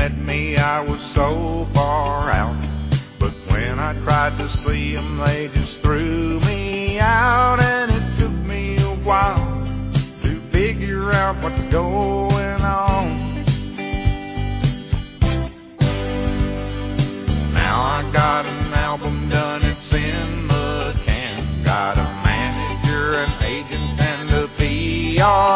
met me, I was so far out. But when I tried to see them, they just threw me out. And it took me a while to figure out what's going on. Now I got an album done, it's in the can. Got a manager, an agent, and a PR.